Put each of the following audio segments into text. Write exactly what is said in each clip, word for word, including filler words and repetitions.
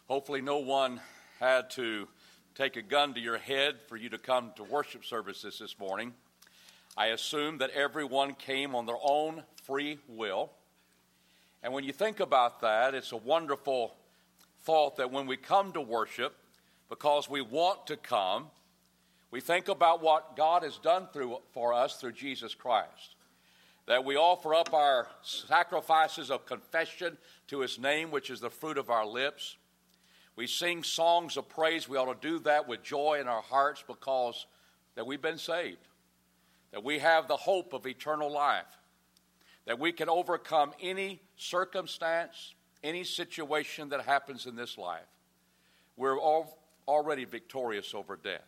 Hopefully no one had to take a gun to your head for you to come to worship services this morning. I assume that everyone came on their own free will. And when you think about that, it's a wonderful thought that when we come to worship, because we want to come, we think about what God has done through for us through Jesus Christ. That we offer up our sacrifices of confession to his name, which is the fruit of our lips. We sing songs of praise. We ought to do that with joy in our hearts because that we've been saved. That we have the hope of eternal life. That we can overcome any circumstance, any situation that happens in this life. We're all already victorious over death.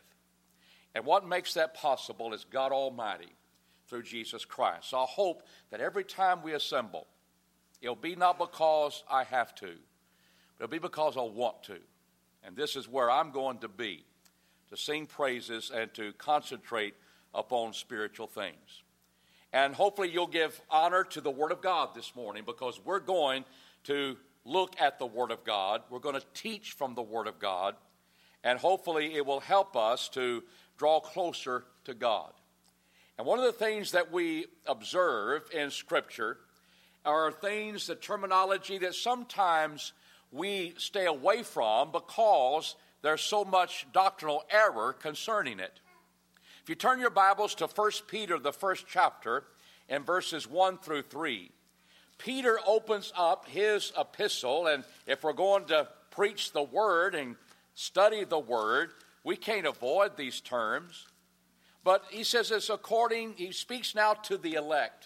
And what makes that possible is God Almighty through Jesus Christ. So I hope that every time we assemble, it'll be not because I have to, but it'll be because I want to. And this is where I'm going to be, to sing praises and to concentrate upon spiritual things. And hopefully you'll give honor to the Word of God this morning because we're going to look at the Word of God. We're going to teach from the Word of God. And hopefully it will help us to draw closer to God. And one of the things that we observe in Scripture are things, the terminology that sometimes we stay away from because there's so much doctrinal error concerning it. If you turn your Bibles to First Peter, the first chapter, and verses one through three, Peter opens up his epistle, and if we're going to preach the Word and study the Word, we can't avoid these terms. But he says it's according, he speaks now to the elect.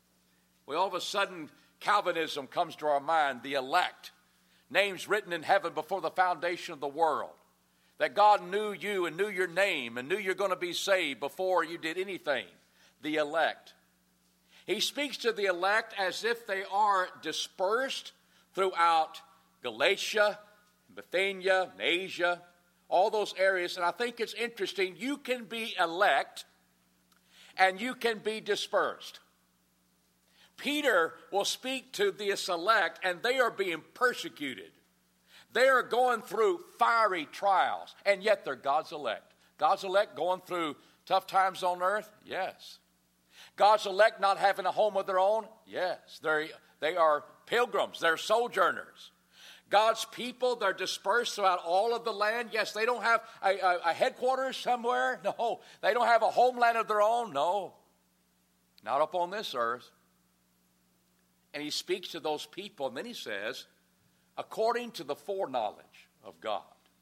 Well, all of a sudden, Calvinism comes to our mind, the elect. Names written in heaven before the foundation of the world. That God knew you and knew your name and knew you're going to be saved before you did anything. The elect. He speaks to the elect as if they are dispersed throughout Galatia, Bithynia, and Asia, all those areas. And I think it's interesting. You can be elect and you can be dispersed. Peter will speak to this elect, and they are being persecuted. They are going through fiery trials, and yet they're God's elect. God's elect going through tough times on earth? Yes. God's elect not having a home of their own? Yes. They're, they are pilgrims. They're sojourners. God's people, they're dispersed throughout all of the land. Yes, they don't have a, a, a headquarters somewhere. No. They don't have a homeland of their own. No. Not upon this earth. And he speaks to those people, and then he says, according to the foreknowledge of God.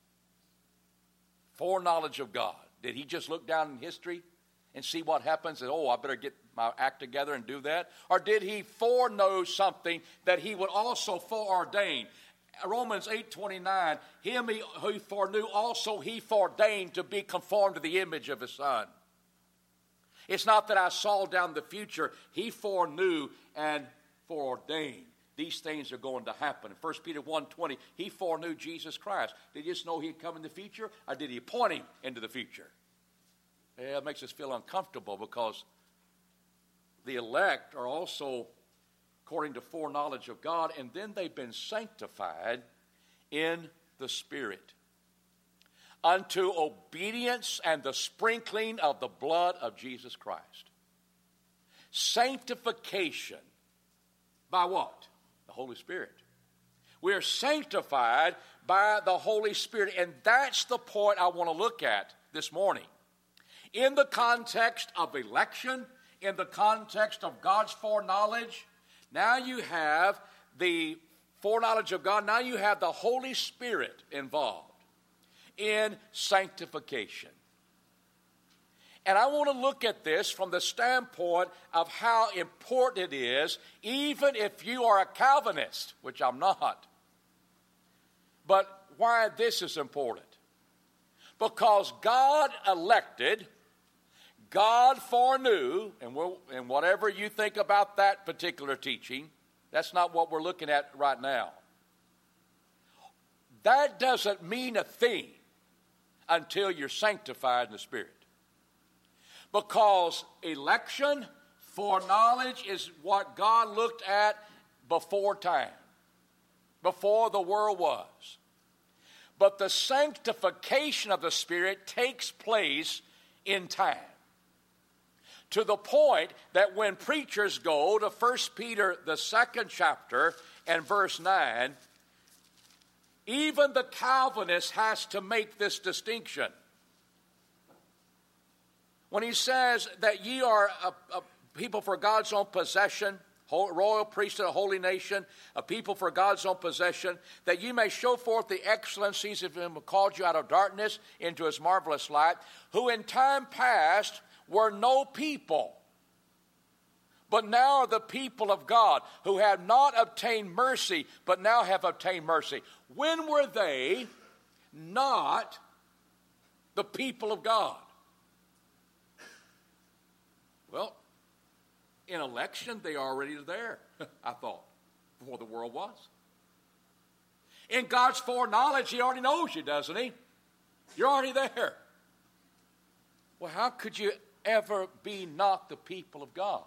Foreknowledge of God. Did he just look down in history and see what happens and, oh, I better get my act together and do that? Or did he foreknow something that he would also foreordain? Romans eight twenty-nine, him who foreknew also he foreordained to be conformed to the image of his Son. It's not that I saw down the future. He foreknew and foreordained. These things are going to happen. In First Peter one twenty, he foreknew Jesus Christ. Did he just know he'd come in the future, or did he point him into the future? Yeah, it makes us feel uncomfortable because the elect are also according to foreknowledge of God, and then they've been sanctified in the Spirit unto obedience and the sprinkling of the blood of Jesus Christ. Sanctification by what? The Holy Spirit. We are sanctified by the Holy Spirit, and that's the point I want to look at this morning. In the context of election, in the context of God's foreknowledge, now you have the foreknowledge of God, now you have the Holy Spirit involved in sanctification. And I want to look at this from the standpoint of how important it is, even if you are a Calvinist, which I'm not. But why this is important? Because God elected, God foreknew, and, we'll, and whatever you think about that particular teaching, that's not what we're looking at right now. That doesn't mean a thing until you're sanctified in the Spirit. Because election, foreknowledge is what God looked at before time, before the world was. But the sanctification of the Spirit takes place in time. To the point that when preachers go to First Peter, the second chapter, and verse nine, even the Calvinist has to make this distinction. When he says that ye are a, a people for God's own possession, royal priesthood, a holy nation, a people for God's own possession, that ye may show forth the excellencies of him who called you out of darkness into his marvelous light, who in time past were no people, but now are the people of God, who have not obtained mercy, but now have obtained mercy. When were they not the people of God? Well, in election, they are already there, I thought, before the world was. In God's foreknowledge, he already knows you, doesn't he? You're already there. Well, how could you ever be not the people of God?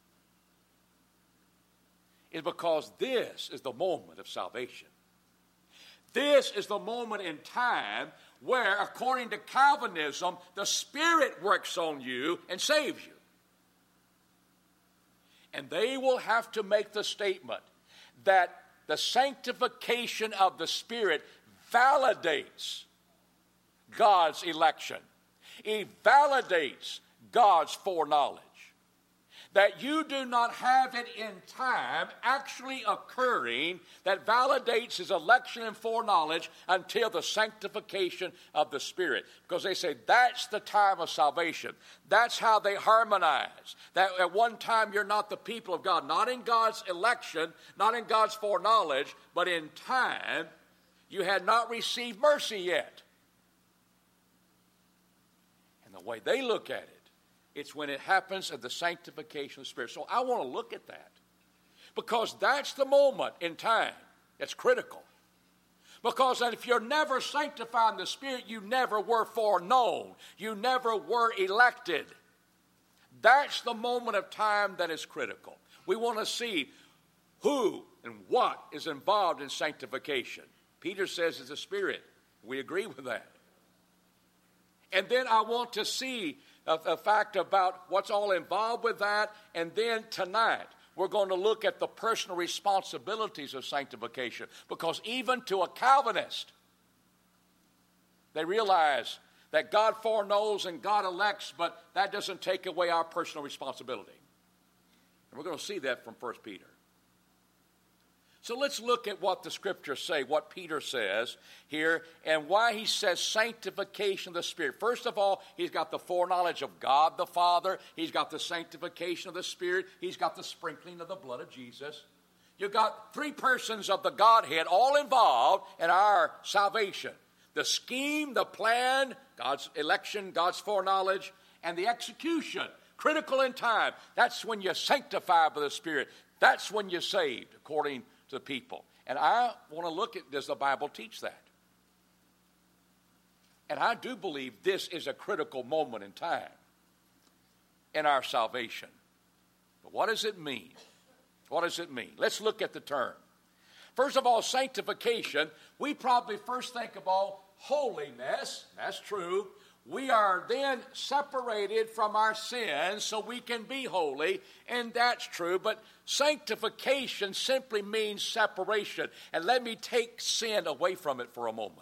It's because this is the moment of salvation. This is the moment in time where, according to Calvinism, the Spirit works on you and saves you. And they will have to make the statement that the sanctification of the Spirit validates God's election. It validates God's foreknowledge. That you do not have it in time actually occurring that validates his election and foreknowledge until the sanctification of the Spirit. Because they say that's the time of salvation. That's how they harmonize. That at one time you're not the people of God. Not in God's election, not in God's foreknowledge, but in time you had not received mercy yet. And the way they look at it, it's when it happens at the sanctification of the Spirit. So I want to look at that. Because that's the moment in time that's critical. Because if you're never sanctified in the Spirit, you never were foreknown. You never were elected. That's the moment of time that is critical. We want to see who and what is involved in sanctification. Peter says it's the Spirit. We agree with that. And then I want to see a, a fact about what's all involved with that. And then tonight, we're going to look at the personal responsibilities of sanctification. Because even to a Calvinist, they realize that God foreknows and God elects, but that doesn't take away our personal responsibility. And we're going to see that from First Peter. So let's look at what the Scriptures say, what Peter says here, and why he says sanctification of the Spirit. First of all, he's got the foreknowledge of God the Father. He's got the sanctification of the Spirit. He's got the sprinkling of the blood of Jesus. You've got three persons of the Godhead all involved in our salvation. The scheme, the plan, God's election, God's foreknowledge, and the execution, critical in time. That's when you're sanctified by the Spirit. That's when you're saved, according to the people. And I want to look at, does the Bible teach that? And I do believe this is a critical moment in time in our salvation. But what does it mean? What does it mean? Let's look at the term. First of all, sanctification, we probably first think about holiness. That's true. We are then separated from our sins so we can be holy, and that's true. But sanctification simply means separation. And let me take sin away from it for a moment.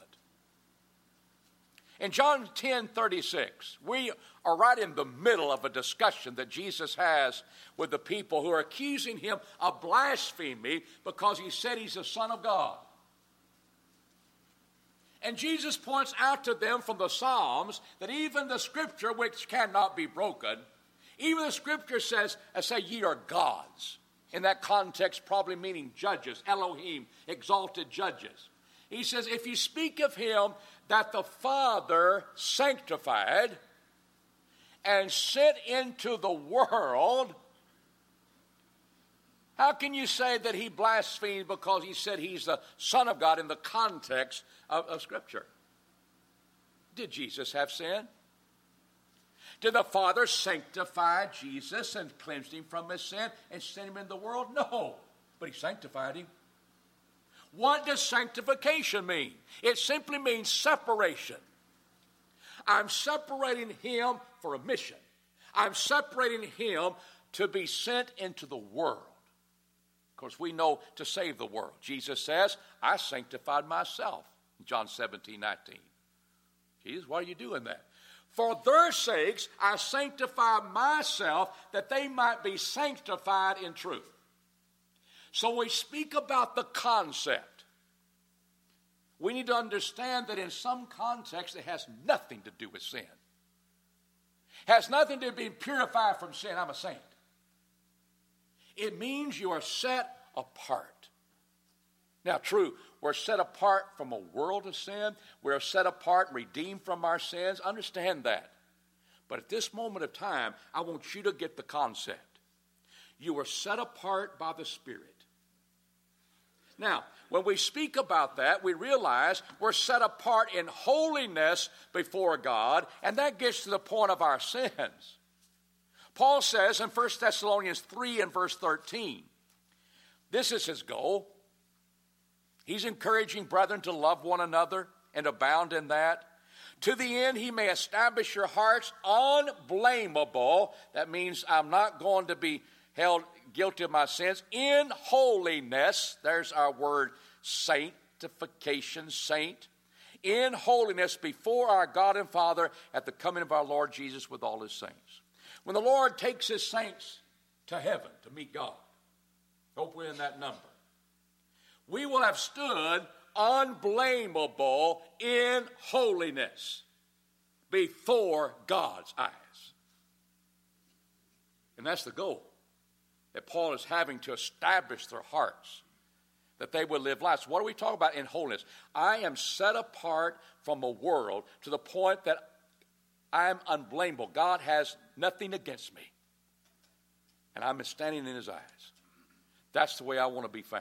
In John ten thirty-six, we are right in the middle of a discussion that Jesus has with the people who are accusing him of blasphemy because he said he's the Son of God. And Jesus points out to them from the Psalms that even the Scripture, which cannot be broken, even the Scripture says, I say, ye are gods. In that context, probably meaning judges, Elohim, exalted judges. He says, if you speak of him that the Father sanctified and sent into the world, how can you say that he blasphemed because he said he's the Son of God in the context of, of Scripture? Did Jesus have sin? Did the Father sanctify Jesus and cleanse him from his sin and send him in the world? No, but he sanctified him. What does sanctification mean? It simply means separation. I'm separating him for a mission. I'm separating him to be sent into the world. Of course, we know to save the world. Jesus says, I sanctified myself. John seventeen, nineteen. Jesus, why are you doing that? For their sakes, I sanctify myself that they might be sanctified in truth. So we speak about the concept. We need to understand that in some context it has nothing to do with sin. It has nothing to be purified from sin. I'm a saint. It means you are set apart. Now, true, we're set apart from a world of sin. We're set apart and redeemed from our sins. Understand that. But at this moment of time, I want you to get the concept. You are set apart by the Spirit. Now, when we speak about that, we realize we're set apart in holiness before God, and that gets to the point of our sins. Paul says in First Thessalonians three and verse thirteen, this is his goal. He's encouraging brethren to love one another and abound in that. To the end he may establish your hearts unblameable. That means I'm not going to be held guilty of my sins. In holiness, there's our word sanctification, saint. In holiness before our God and Father at the coming of our Lord Jesus with all his saints. When the Lord takes his saints to heaven to meet God, hope we're in that number, we will have stood unblameable in holiness before God's eyes. And that's the goal that Paul is having to establish their hearts, that they would live lives. What are we talking about in holiness? I am set apart from a world to the point that I am unblameable. God has nothing against me. And I'm standing in his eyes. That's the way I want to be found.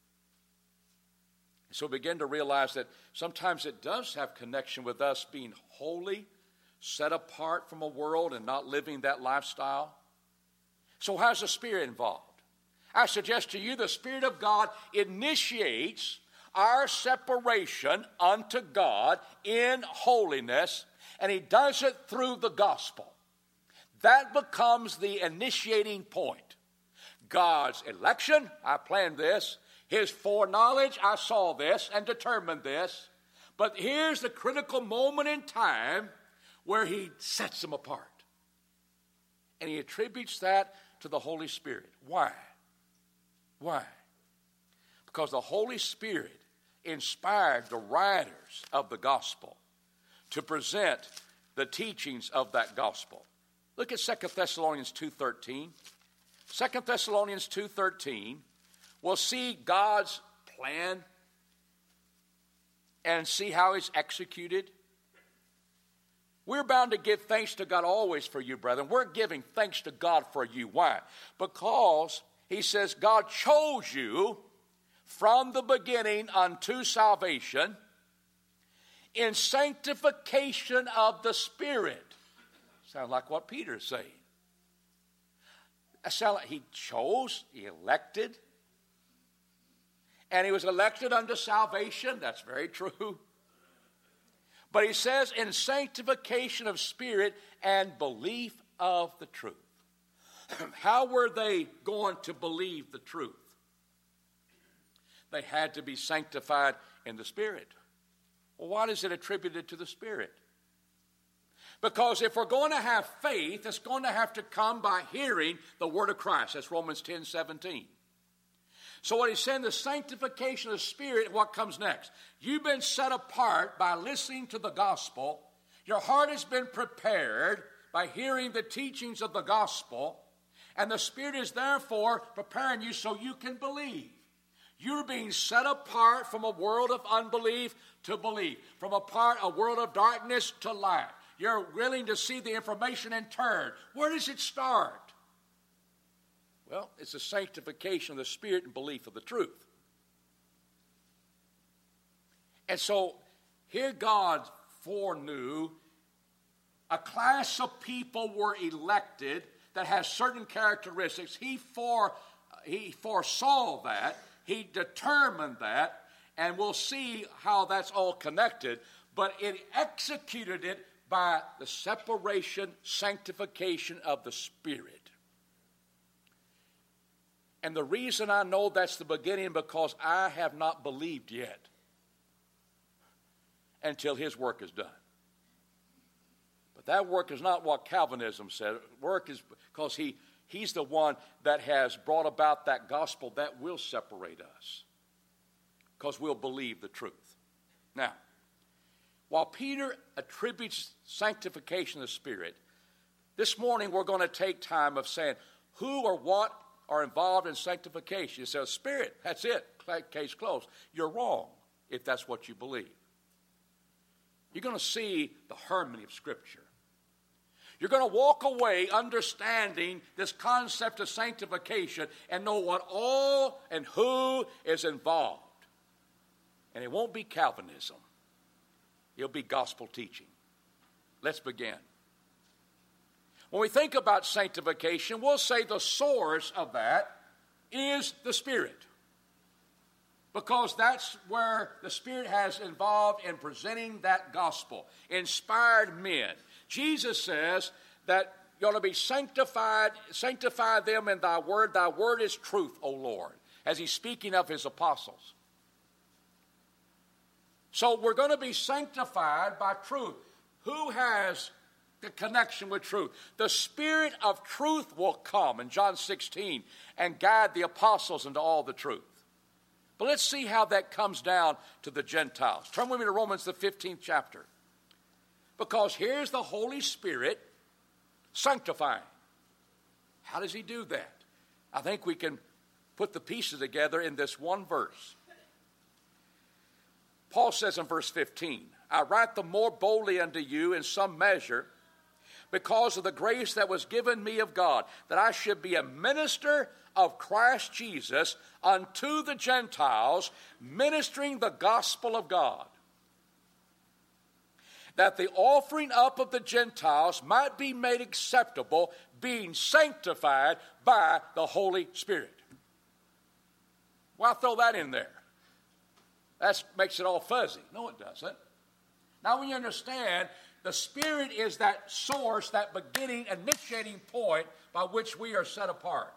So begin to realize that sometimes it does have connection with us being holy, set apart from a world and not living that lifestyle. So how's the Spirit involved? I suggest to you the Spirit of God initiates our separation unto God in holiness, and he does it through the gospel. That becomes the initiating point. God's election, I planned this. His foreknowledge, I saw this and determined this. But here's the critical moment in time where he sets them apart. And he attributes that to the Holy Spirit. Why? Why? Because the Holy Spirit inspired the writers of the gospel to present the teachings of that gospel. Look at Second Thessalonians two thirteen. Second Thessalonians two thirteen. We'll see God's plan and see how it's executed. We're bound to give thanks to God always for you, brethren. We're giving thanks to God for you. Why? Because he says God chose you from the beginning unto salvation in sanctification of the Spirit. Sounds like what Peter's saying. That sounds like he chose, he elected, and he was elected unto salvation. That's very true. But he says in sanctification of spirit and belief of the truth. How were they going to believe the truth? They had to be sanctified in the Spirit. Well, why is it attributed to the Spirit? Because if we're going to have faith, it's going to have to come by hearing the word of Christ. That's Romans ten seventeen. So what he's saying, the sanctification of the Spirit, what comes next? You've been set apart by listening to the gospel. Your heart has been prepared by hearing the teachings of the gospel. And the Spirit is therefore preparing you so you can believe. You're being set apart from a world of unbelief to believe. From a part, a world of darkness to light. You're willing to see the information and turn. Where does it start? Well, it's the sanctification of the Spirit and belief of the truth. And so here God foreknew a class of people were elected that has certain characteristics. He, fore, he foresaw that. He determined that. And we'll see how that's all connected. But it executed it by the separation, sanctification of the Spirit. And the reason I know that's the beginning, because I have not believed yet until his work is done. But that work is not what Calvinism said. Work is because he, he's the one that has brought about that gospel that will separate us, because we'll believe the truth. Now, while Peter attributes sanctification of the Spirit, this morning we're going to take time of saying who or what are involved in sanctification. You say, Spirit, that's it, case closed. You're wrong if that's what you believe. You're going to see the harmony of Scripture. You're going to walk away understanding this concept of sanctification and know what all and who is involved. And it won't be Calvinism. It'll be gospel teaching. Let's begin. When we think about sanctification, we'll say the source of that is the Spirit, because that's where the Spirit has involved in presenting that gospel. Inspired men. Jesus says that you're going to be sanctified, sanctify them in thy word. Thy word is truth, O Lord, as he's speaking of his apostles. So we're going to be sanctified by truth. Who has the connection with truth? The Spirit of truth will come in John sixteen and guide the apostles into all the truth. But let's see how that comes down to the Gentiles. Turn with me to Romans, the fifteenth chapter. Because here's the Holy Spirit sanctifying. How does he do that? I think we can put the pieces together in this one verse. Paul says in verse fifteen, I write the more boldly unto you in some measure, because of the grace that was given me of God, that I should be a minister of Christ Jesus unto the Gentiles, ministering the gospel of God, that the offering up of the Gentiles might be made acceptable, being sanctified by the Holy Spirit. Why throw that in there? That makes it all fuzzy. No, it doesn't. Now, when you understand, the Spirit is that source, that beginning, initiating point by which we are set apart.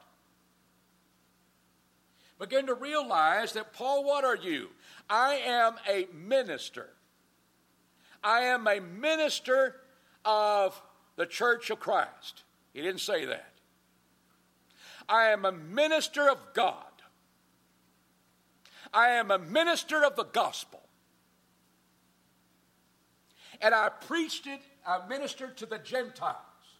Begin to realize that, Paul, what are you? I am a minister. I am a minister of the Church of Christ. He didn't say that. I am a minister of God. I am a minister of the gospel. And I preached it, I ministered to the Gentiles.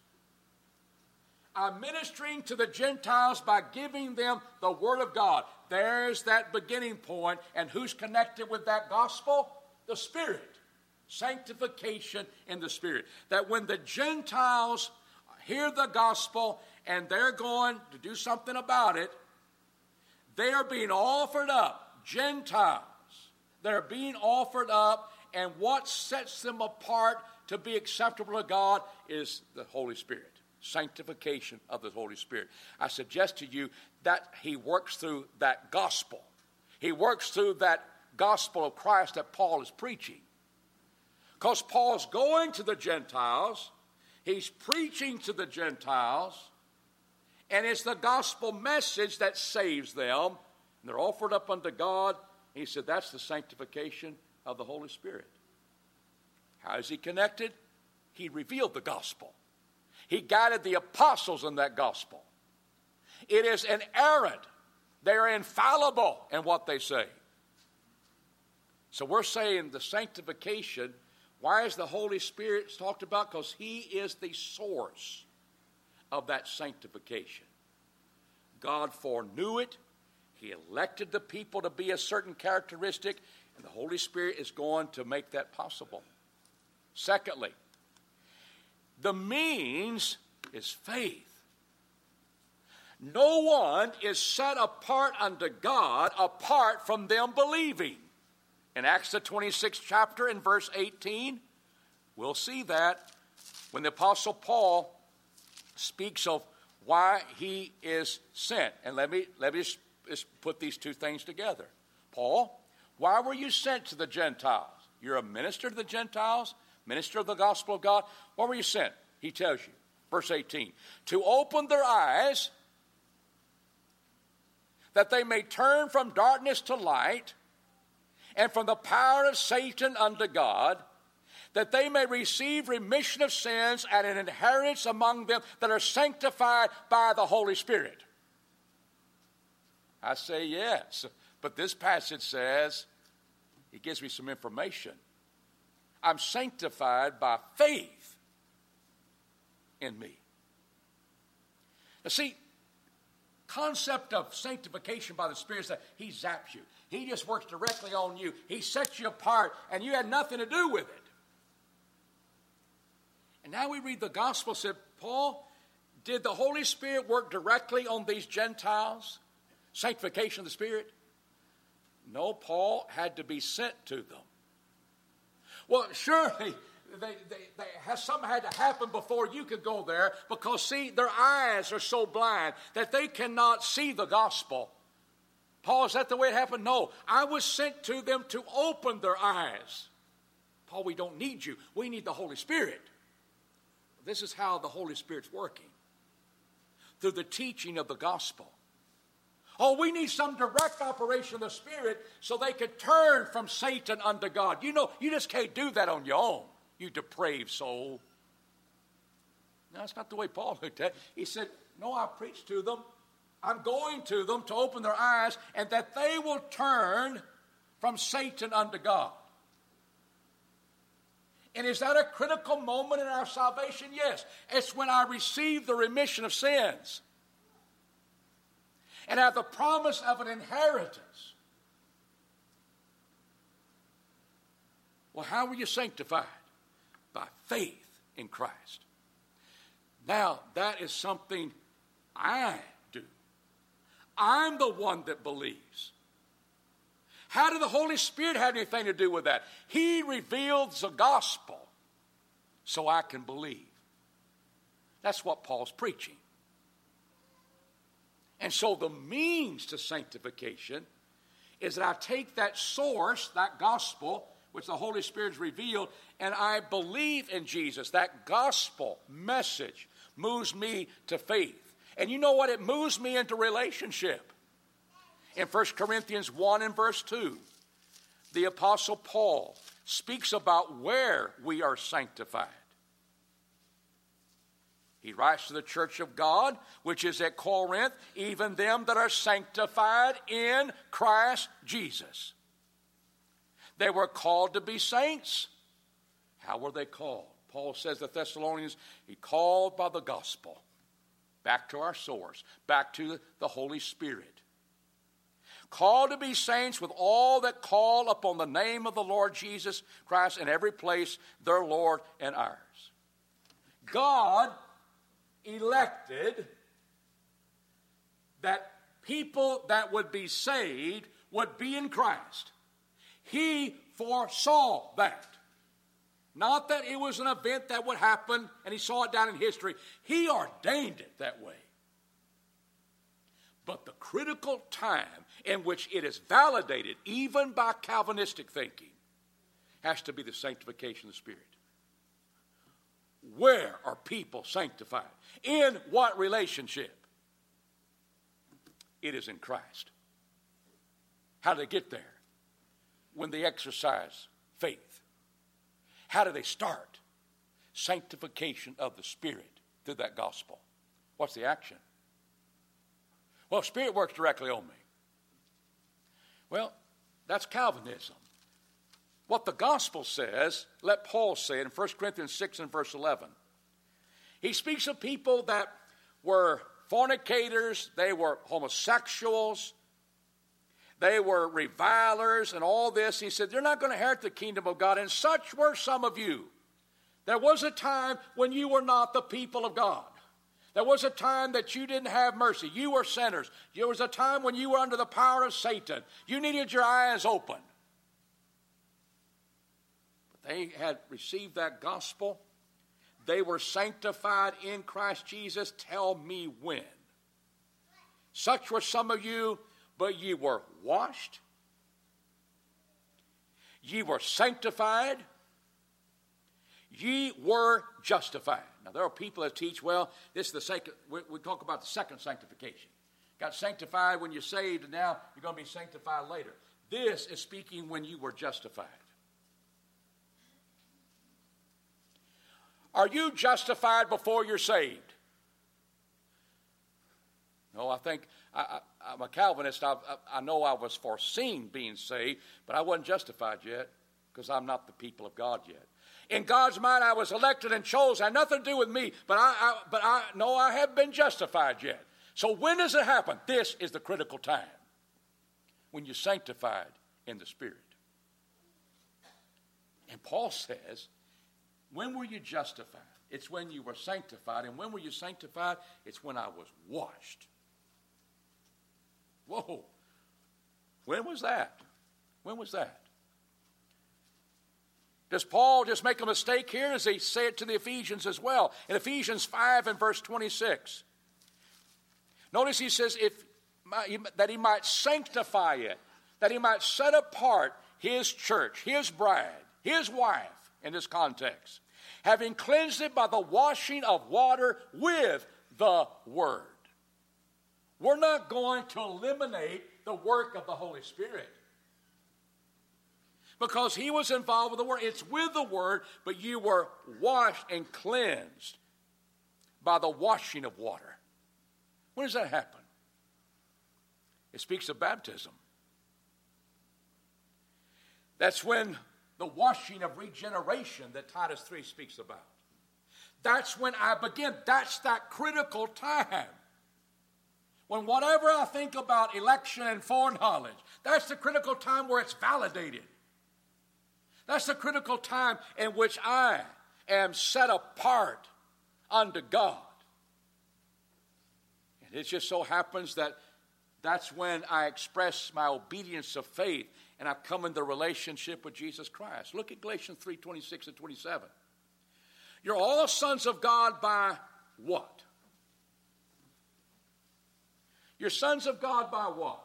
I'm ministering to the Gentiles by giving them the Word of God. There's that beginning point. And who's connected with that gospel? The Spirit. Sanctification in the Spirit. That when the Gentiles hear the gospel and they're going to do something about it, they are being offered up. Gentiles. They're being offered up, and what sets them apart to be acceptable to God is the Holy Spirit. Sanctification of the Holy Spirit. I suggest to you that he works through that gospel. He works through that gospel of Christ that Paul is preaching. Because Paul's going to the Gentiles, he's preaching to the Gentiles, and it's the gospel message that saves them. And they're offered up unto God. He said that's the sanctification of the Holy Spirit. How is he connected? He revealed the gospel. He guided the apostles in that gospel. It is inerrant. They're infallible in what they say. So we're saying the sanctification. Why is the Holy Spirit talked about? Because he is the source of that sanctification. God foreknew it. He elected the people to be a certain characteristic, and the Holy Spirit is going to make that possible. Secondly, the means is faith. No one is set apart unto God apart from them believing. In Acts the twenty-sixth chapter in verse eighteen, we'll see that when the Apostle Paul speaks of why he is sent. And let me, let me just Let's put these two things together. Paul, Why were you sent to the Gentiles? You're a minister to the Gentiles, minister of the gospel of God. Why were you sent? He tells you, verse eighteen, to open their eyes that they may turn from darkness to light and from the power of Satan unto God, that they may receive remission of sins and an inheritance among them that are sanctified by the Holy Spirit. I say yes, but this passage says, it gives me some information. I'm sanctified by faith in me. Now see, concept of sanctification by the Spirit is that he zaps you. He just works directly on you. He sets you apart, and you had nothing to do with it. And now we read the gospel, said, Paul, did the Holy Spirit work directly on these Gentiles? Sanctification of the Spirit? No, Paul had to be sent to them. Well, surely they, they, they has, something had to happen before you could go there, because, see, their eyes are so blind that they cannot see the gospel. Paul, is that the way it happened? No, I was sent to them to open their eyes. Paul, we don't need you. We need the Holy Spirit. This is how the Holy Spirit's working. Through the teaching of the gospel. Oh, we need some direct operation of the Spirit so they could turn from Satan unto God. You know, you just can't do that on your own, you depraved soul. No, that's not the way Paul looked at it. He said, no, I preach to them. I'm going to them to open their eyes, and that they will turn from Satan unto God. And is that a critical moment in our salvation? Yes. It's when I receive the remission of sins and have the promise of an inheritance. Well, how were you sanctified? By faith in Christ. Now, that is something I do. I'm the one that believes. How did the Holy Spirit have anything to do with that? He reveals the gospel so I can believe. That's what Paul's preaching. And so the means to sanctification is that I take that source, that gospel, which the Holy Spirit has revealed, and I believe in Jesus. That gospel message moves me to faith. And you know what? It moves me into relationship. In First Corinthians one and verse two, the Apostle Paul speaks about where we are sanctified. He writes to the church of God, which is at Corinth, even them that are sanctified in Christ Jesus. They were called to be saints. How were they called? Paul says to the Thessalonians, he called by the gospel. Back to our source, back to the Holy Spirit. Called to be saints with all that call upon the name of the Lord Jesus Christ in every place, their Lord and ours. God elected that people that would be saved would be in Christ. He foresaw that. Not that it was an event that would happen and he saw it down in history. He ordained it that way. But the critical time in which it is validated, even by Calvinistic thinking, has to be the sanctification of the Spirit. Where are people sanctified? In what relationship? It is in Christ. How do they get there? When they exercise faith. How do they start? Sanctification of the Spirit through that gospel. What's the action? Well, Spirit works directly on me. Well, that's Calvinism. What the gospel says, let Paul say it in First Corinthians six and verse eleven. He speaks of people that were fornicators, they were homosexuals, they were revilers and all this. He said, they're not going to inherit the kingdom of God, and such were some of you. There was a time when you were not the people of God. There was a time that you didn't have mercy. You were sinners. There was a time when you were under the power of Satan. You needed your eyes open. But they had received that gospel. They were sanctified in Christ Jesus. Tell me when. Such were some of you, but ye were washed, Ye were sanctified. Ye were justified. Now, there are people that teach, well, this is the second, we, we talk about the second sanctification. Got sanctified when you're saved, and now you're going to be sanctified later. This is speaking when you were justified. Are you justified before you're saved? No, I think, I, I, I'm a Calvinist. I, I, I know I was foreseen being saved, but I wasn't justified yet because I'm not the people of God yet. In God's mind, I was elected and chosen. It had nothing to do with me, but I, I but I know I haven't been justified yet. So when does it happen? This is the critical time, when you're sanctified in the Spirit. And Paul says, when were you justified? It's when you were sanctified. And when were you sanctified? It's when I was washed. Whoa. When was that? When was that? Does Paul just make a mistake here? Does he say it to the Ephesians as well? In Ephesians five and verse twenty-six. Notice he says if that he might sanctify it, that he might set apart his church, his bride, his wife in this context, having cleansed it by the washing of water with the Word. We're not going to eliminate the work of the Holy Spirit, because he was involved with the Word. It's with the Word, but you were washed and cleansed by the washing of water. When does that happen? It speaks of baptism. That's when the washing of regeneration that Titus three speaks about. That's when I begin. That's that critical time. When whatever I think about election and foreknowledge, that's the critical time where it's validated. That's the critical time in which I am set apart unto God. And it just so happens that that's when I express my obedience of faith and I come into relationship with Jesus Christ. Look at Galatians three, twenty-six and twenty-seven. You're all sons of God by what? You're sons of God by what?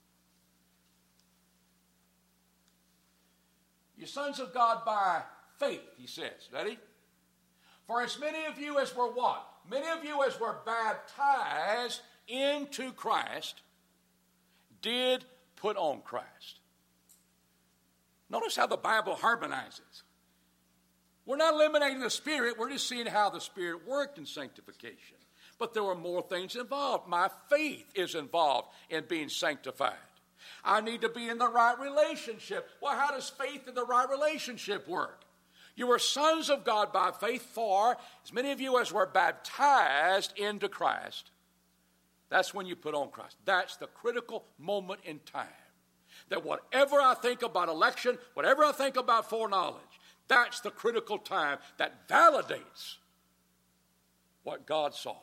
You're sons of God by faith, he says. Ready? For as many of you as were what? Many of you as were baptized into Christ did put on Christ. Notice how the Bible harmonizes. We're not eliminating the Spirit. We're just seeing how the Spirit worked in sanctification. But there were more things involved. My faith is involved in being sanctified. I need to be in the right relationship. Well, how does faith in the right relationship work? You were sons of God by faith, for as many of you as were baptized into Christ. That's when you put on Christ. That's the critical moment in time. That whatever I think about election, whatever I think about foreknowledge, that's the critical time that validates what God saw.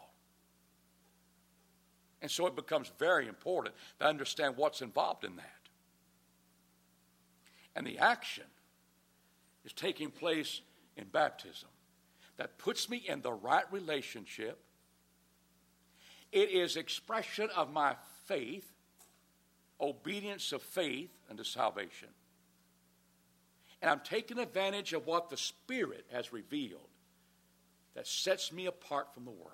And so it becomes very important to understand what's involved in that. And the action is taking place in baptism that puts me in the right relationship. It is expression of my faith, obedience of faith unto salvation. And I'm taking advantage of what the Spirit has revealed that sets me apart from the world.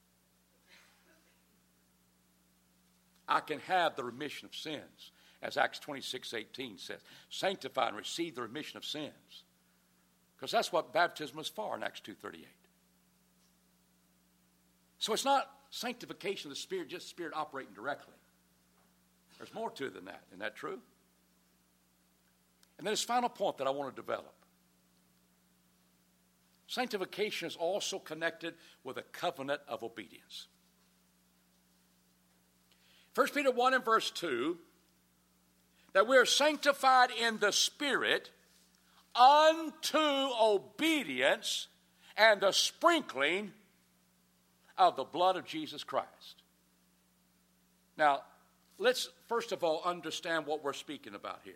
I can have the remission of sins, as Acts twenty-six eighteen says. Sanctify and receive the remission of sins. Because that's what baptism is for in Acts two thirty-eight. So it's not sanctification of the Spirit, just the Spirit operating directly. There's more to it than that. Isn't that true? And then this final point that I want to develop. Sanctification is also connected with a covenant of obedience. First Peter one and verse two, that we are sanctified in the Spirit unto obedience and the sprinkling of the blood of Jesus Christ. Now, let's first of all understand what we're speaking about here.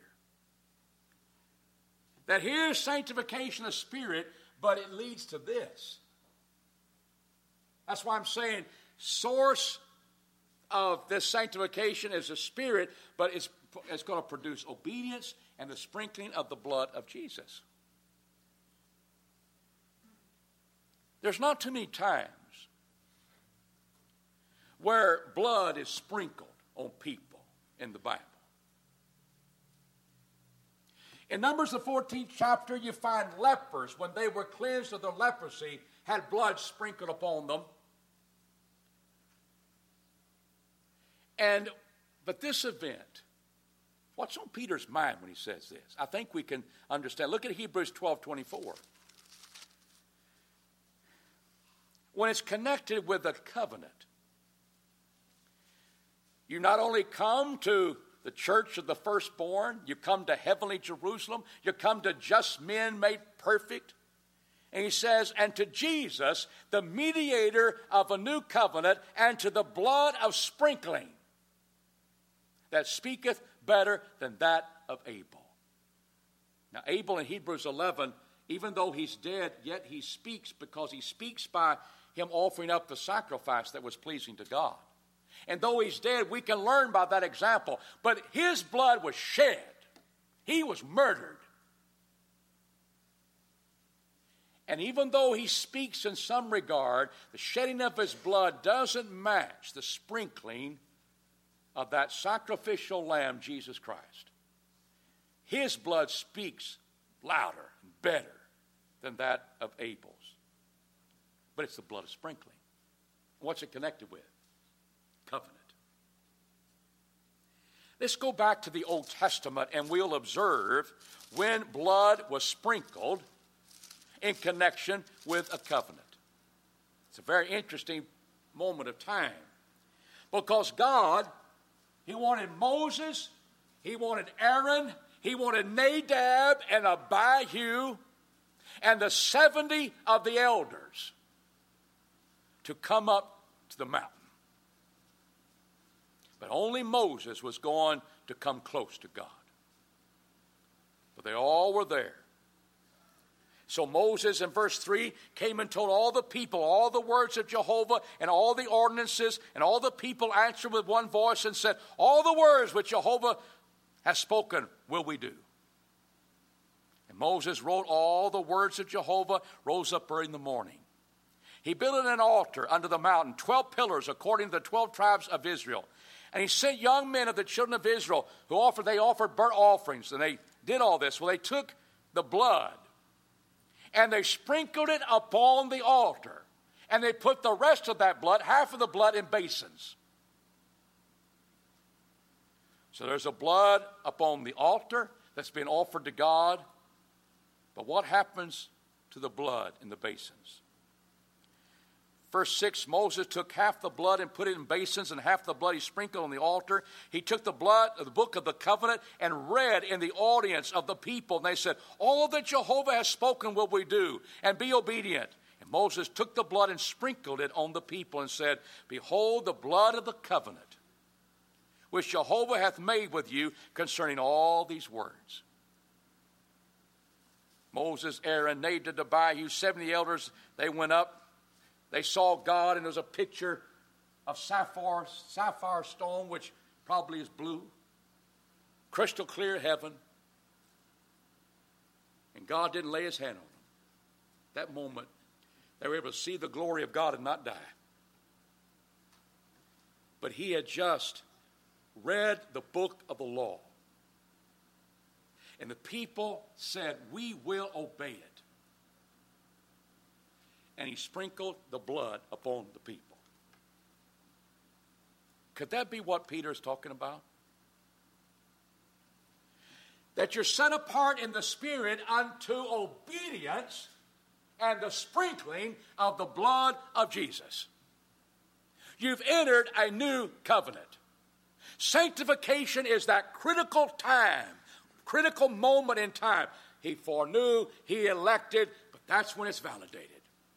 That here's sanctification of Spirit, but it leads to this. That's why I'm saying source of this sanctification is the Spirit, but it's, it's going to produce obedience and the sprinkling of the blood of Jesus. There's not too many times where blood is sprinkled on people in the Bible. In Numbers, the fourteenth chapter, you find lepers, when they were cleansed of their leprosy, had blood sprinkled upon them. And, but this event, what's on Peter's mind when he says this? I think we can understand. Look at Hebrews twelve twenty-four. When it's connected with a covenant, you not only come to the church of the firstborn, you come to heavenly Jerusalem, you come to just men made perfect. And he says, and to Jesus, the mediator of a new covenant, and to the blood of sprinkling that speaketh better than that of Abel. Now, Abel in Hebrews eleven, even though he's dead, yet he speaks, because he speaks by him offering up the sacrifice that was pleasing to God. And though he's dead, we can learn by that example. But his blood was shed. He was murdered. And even though he speaks in some regard, the shedding of his blood doesn't match the sprinkling of that sacrificial lamb, Jesus Christ. His blood speaks louder and better than that of Abel's. But it's the blood of sprinkling. What's it connected with? Covenant. Let's go back to the Old Testament and we'll observe when blood was sprinkled in connection with a covenant. It's a very interesting moment of time, because God, he wanted Moses, he wanted Aaron, he wanted Nadab and Abihu and the seventy of the elders to come up to the mountain. But only Moses was going to come close to God. But they all were there. So Moses, in verse three, came and told all the people all the words of Jehovah and all the ordinances, and all the people answered with one voice and said, all the words which Jehovah has spoken will we do. And Moses wrote all the words of Jehovah, rose up early in the morning. He built an altar under the mountain, twelve pillars according to the twelve tribes of Israel. And he sent young men of the children of Israel who offered, they offered burnt offerings. And they did all this. Well, they took the blood and they sprinkled it upon the altar. And they put the rest of that blood, half of the blood, in basins. So there's a blood upon the altar that's been offered to God. But what happens to the blood in the basins? Verse six, Moses took half the blood and put it in basins, and half the blood he sprinkled on the altar. He took the blood of the book of the covenant and read in the audience of the people. And they said, all that Jehovah has spoken will we do, and be obedient. And Moses took the blood and sprinkled it on the people and said, behold the blood of the covenant, which Jehovah hath made with you concerning all these words. Moses, Aaron, Nadab, Abihu, seventy elders, they went up. They saw God, and there was a picture of sapphire, sapphire stone, which probably is blue. Crystal clear heaven. And God didn't lay his hand on them. That moment, they were able to see the glory of God and not die. But he had just read the book of the law. And the people said, we will obey it. And he sprinkled the blood upon the people. Could that be what Peter is talking about? That you're set apart in the Spirit unto obedience and the sprinkling of the blood of Jesus. You've entered a new covenant. Sanctification is that critical time, critical moment in time. He foreknew, he elected, but that's when it's validated.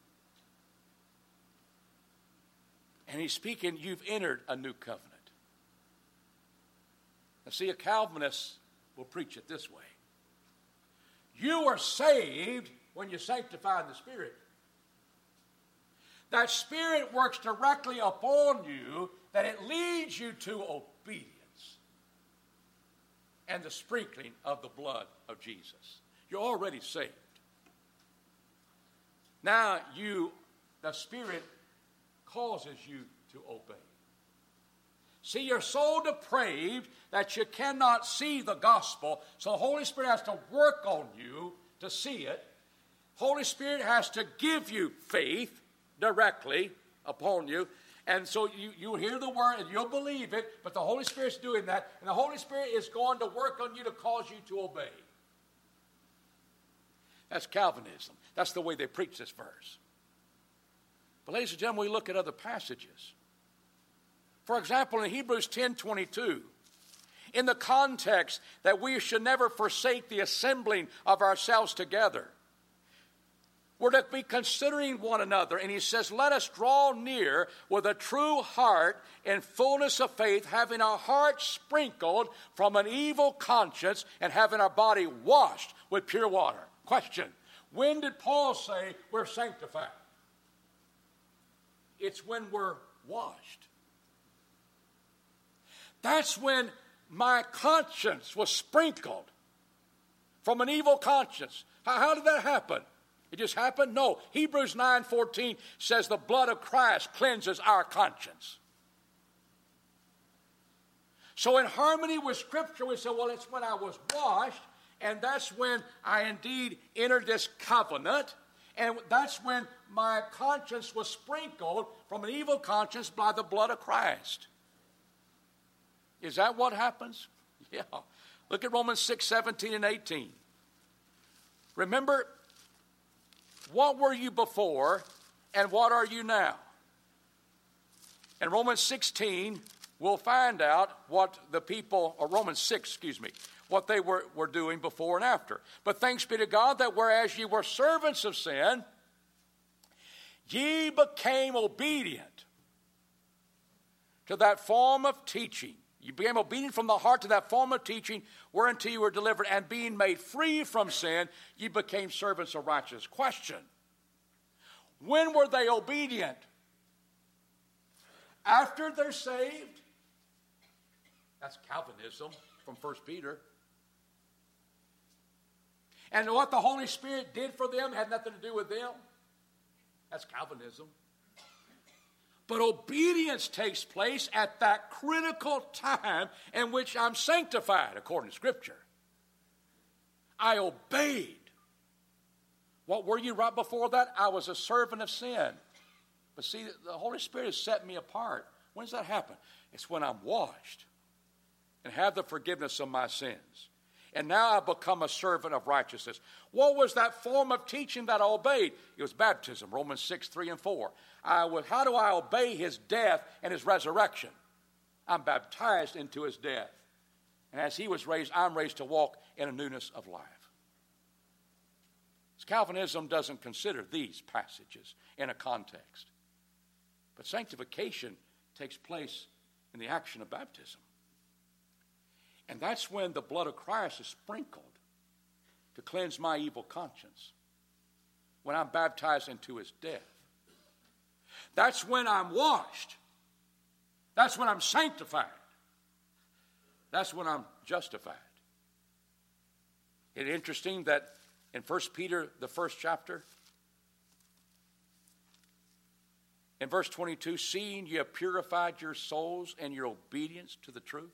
And he's speaking, you've entered a new covenant. Now see, a Calvinist will preach it this way. You are saved when you're sanctified in the Spirit. That Spirit works directly upon you that it leads you to obedience and the sprinkling of the blood of Jesus. You're already saved. Now you, the Spirit causes you to obey. See, you're so depraved that you cannot see the gospel, so the Holy Spirit has to work on you to see it. Holy Spirit has to give you faith directly upon you. And so you, you hear the word and you'll believe it, but the Holy Spirit's doing that. And the Holy Spirit is going to work on you to cause you to obey. That's Calvinism. That's the way they preach this verse. But ladies and gentlemen, we look at other passages. For example, in Hebrews ten twenty-two, in the context that we should never forsake the assembling of ourselves together, we're to be considering one another. And he says, let us draw near with a true heart in fullness of faith, having our hearts sprinkled from an evil conscience and having our body washed with pure water. Question, when did Paul say we're sanctified? It's when we're washed. That's when my conscience was sprinkled from an evil conscience. How, how did that happen? It just happened? No. Hebrews nine fourteen says the blood of Christ cleanses our conscience. So in harmony with Scripture, we say, well, it's when I was washed, and that's when I indeed entered this covenant, and that's when my conscience was sprinkled from an evil conscience by the blood of Christ. Is that what happens? Yeah. Look at Romans six seventeen and eighteen. Remember, what were you before and what are you now? In Romans sixteen, we'll find out what the people, or Romans six, excuse me, what they were, were doing before and after. But thanks be to God that whereas ye were servants of sin, ye became obedient to that form of teaching. You became obedient from the heart to that form of teaching whereunto you were delivered, and being made free from sin, ye became servants of righteousness. Question, when were they obedient? After they're saved? That's Calvinism from First Peter. And what the Holy Spirit did for them had nothing to do with them. That's Calvinism. But obedience takes place at that critical time in which I'm sanctified, according to Scripture. I obeyed. What were you right before that? I was a servant of sin. But see, the Holy Spirit has set me apart. When does that happen? It's when I'm washed and have the forgiveness of my sins. And now I become a servant of righteousness. What was that form of teaching that I obeyed? It was baptism, Romans six, three and four. I was, how do I obey his death and his resurrection? I'm baptized into his death. And as he was raised, I'm raised to walk in a newness of life. Calvinism doesn't consider these passages in a context. But sanctification takes place in the action of baptism. And that's when the blood of Christ is sprinkled to cleanse my evil conscience. When I'm baptized into his death. That's when I'm washed. That's when I'm sanctified. That's when I'm justified. It's interesting that in First Peter, the first chapter, in verse twenty-two, seeing you have purified your souls and your obedience to the truth.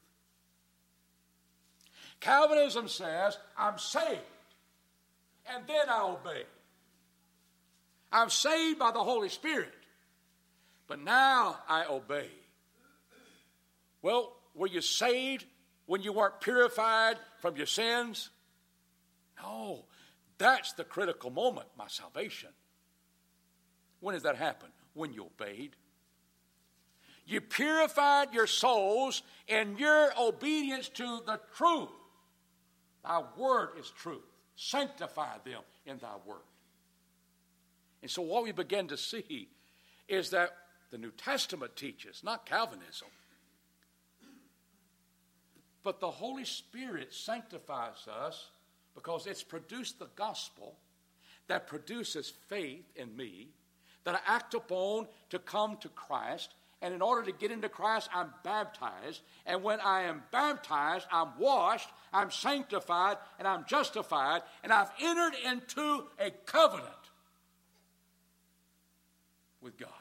Calvinism says, I'm saved, and then I obey. I'm saved by the Holy Spirit, but now I obey. Well, were you saved when you weren't purified from your sins? No, that's the critical moment, my salvation. When did that happen? When you obeyed. You purified your souls in your obedience to the truth. Thy word is truth. Sanctify them in thy word. And so what we begin to see is that the New Testament teaches, not Calvinism, but the Holy Spirit sanctifies us because it's produced the gospel that produces faith in me, that I act upon to come to Christ And in order to get into Christ, I'm baptized. And when I am baptized, I'm washed, I'm sanctified, and I'm justified. And I've entered into a covenant with God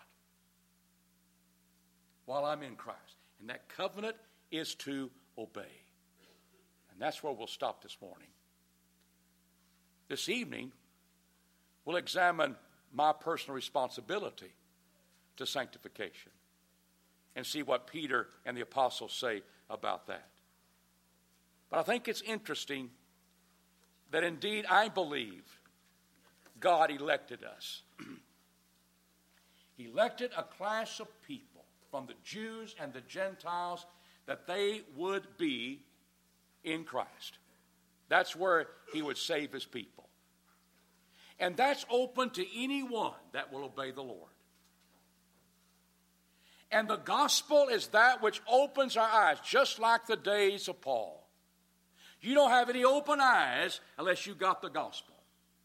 while I'm in Christ. And that covenant is to obey. And that's where we'll stop this morning. This evening, we'll examine my personal responsibility to sanctification and see what Peter and the apostles say about that. But I think it's interesting that indeed I believe God elected us. He elected a class of people from the Jews and the Gentiles that they would be in Christ. That's where he would save his people. And that's open to anyone that will obey the Lord. And the gospel is that which opens our eyes, just like the days of Paul. You don't have any open eyes unless you got the gospel.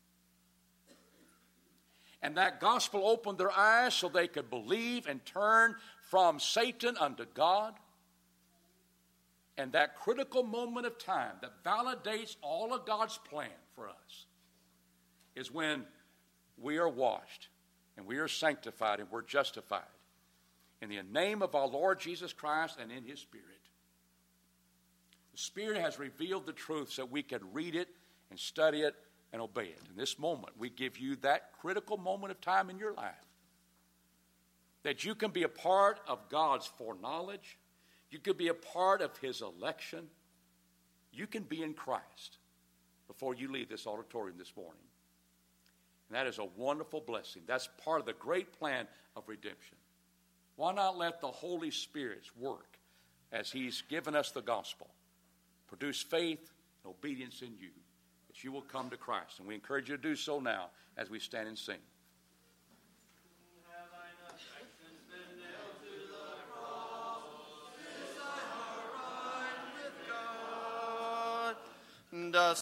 And that gospel opened their eyes so they could believe and turn from Satan unto God. And that critical moment of time that validates all of God's plan for us is when we are washed and we are sanctified and we're justified in the name of our Lord Jesus Christ and in his Spirit. The Spirit has revealed the truth so we can read it and study it and obey it. In this moment, we give you that critical moment of time in your life that you can be a part of God's foreknowledge. You can be a part of his election. You can be in Christ before you leave this auditorium this morning. And that is a wonderful blessing. That's part of the great plan of redemption. Why not let the Holy Spirit's work as he's given us the gospel produce faith and obedience in you, that you will come to Christ. And we encourage you to do so now as we stand and sing. Does